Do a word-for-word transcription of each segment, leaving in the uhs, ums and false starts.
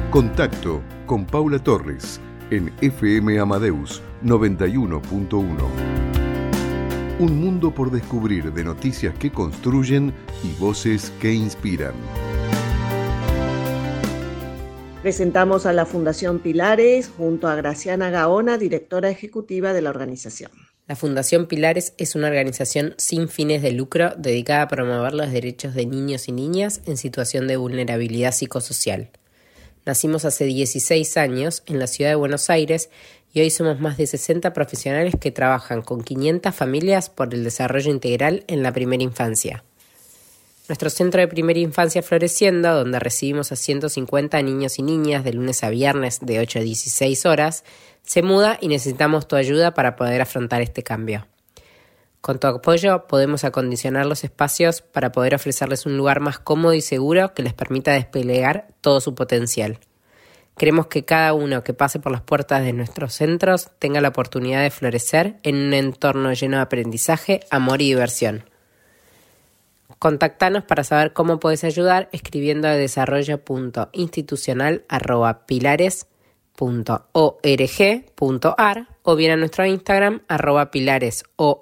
Contacto con Paula Torres en F M Amadeus noventa y uno punto uno. Un mundo por descubrir de noticias que construyen y voces que inspiran. Presentamos a la Fundación Pilares junto a Graciana Gaona, directora ejecutiva de la organización. La Fundación Pilares es una organización sin fines de lucro dedicada a promover los derechos de niños y niñas en situación de vulnerabilidad psicosocial. Nacimos hace dieciséis años en la ciudad de Buenos Aires y hoy somos más de sesenta profesionales que trabajan con quinientas familias por el desarrollo integral en la primera infancia. Nuestro centro de primera infancia Floreciendo, donde recibimos a ciento cincuenta niños y niñas de lunes a viernes de ocho a dieciséis horas, se muda y necesitamos tu ayuda para poder afrontar este cambio. Con tu apoyo podemos acondicionar los espacios para poder ofrecerles un lugar más cómodo y seguro que les permita desplegar todo su potencial. Queremos que cada uno que pase por las puertas de nuestros centros tenga la oportunidad de florecer en un entorno lleno de aprendizaje, amor y diversión. Contáctanos para saber cómo puedes ayudar escribiendo a desarrollo punto institucional arroba pilares punto org punto ar o bien a nuestro Instagram arroba pilaresong.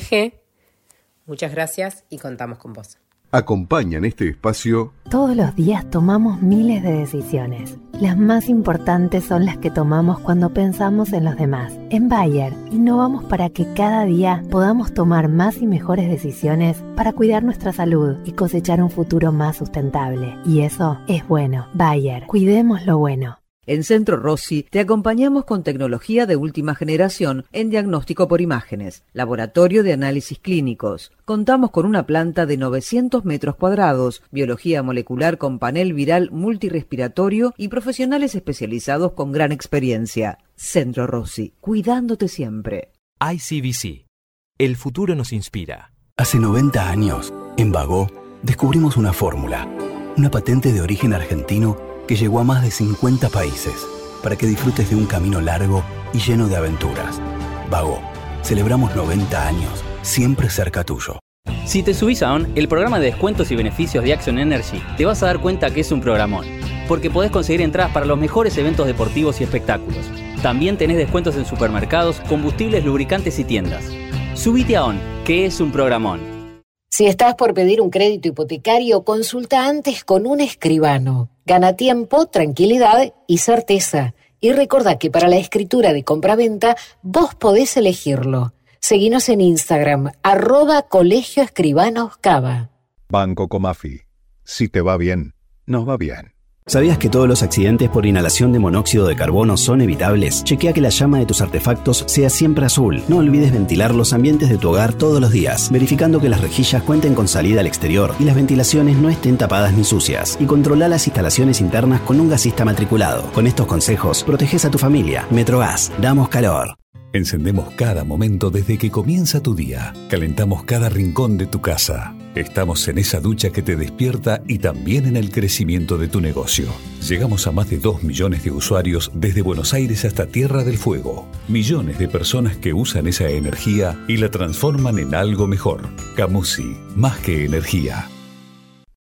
Muchas gracias y contamos con vos. Acompañan este espacio. Todos los días tomamos miles de decisiones. Las más importantes son las que tomamos cuando pensamos en los demás. En Bayer, innovamos para que cada día podamos tomar más y mejores decisiones para cuidar nuestra salud y cosechar un futuro más sustentable. Y eso es bueno. Bayer, cuidemos lo bueno. En Centro Rossi te acompañamos con tecnología de última generación en diagnóstico por imágenes, laboratorio de análisis clínicos. Contamos con una planta de novecientos metros cuadrados, biología molecular con panel viral multirrespiratorio y profesionales especializados con gran experiencia. Centro Rossi, cuidándote siempre. I C B C. El futuro nos inspira. Hace noventa años, en Bagó, descubrimos una fórmula, una patente de origen argentino que llegó a más de cincuenta países, para que disfrutes de un camino largo y lleno de aventuras. Bagó, celebramos noventa años, siempre cerca tuyo. Si te subís a ON, el programa de descuentos y beneficios de Action Energy, te vas a dar cuenta que es un programón, porque podés conseguir entradas para los mejores eventos deportivos y espectáculos. También tenés descuentos en supermercados, combustibles, lubricantes y tiendas. Subite a ON, que es un programón. Si estás por pedir un crédito hipotecario, consulta antes con un escribano. Gana tiempo, tranquilidad y certeza. Y recordá que para la escritura de compraventa, vos podés elegirlo. Seguinos en Instagram, arroba Colegio Escribanos Cava. Banco Comafi. Si te va bien, nos va bien. ¿Sabías que todos los accidentes por inhalación de monóxido de carbono son evitables? Chequea que la llama de tus artefactos sea siempre azul. No olvides ventilar los ambientes de tu hogar todos los días, verificando que las rejillas cuenten con salida al exterior y las ventilaciones no estén tapadas ni sucias. Y controla las instalaciones internas con un gasista matriculado. Con estos consejos, proteges a tu familia. Metrogas, damos calor. Encendemos cada momento desde que comienza tu día. Calentamos cada rincón de tu casa. Estamos en esa ducha que te despierta y también en el crecimiento de tu negocio. Llegamos a más de dos millones de usuarios desde Buenos Aires hasta Tierra del Fuego. Millones de personas que usan esa energía y la transforman en algo mejor. Camusi, más que energía.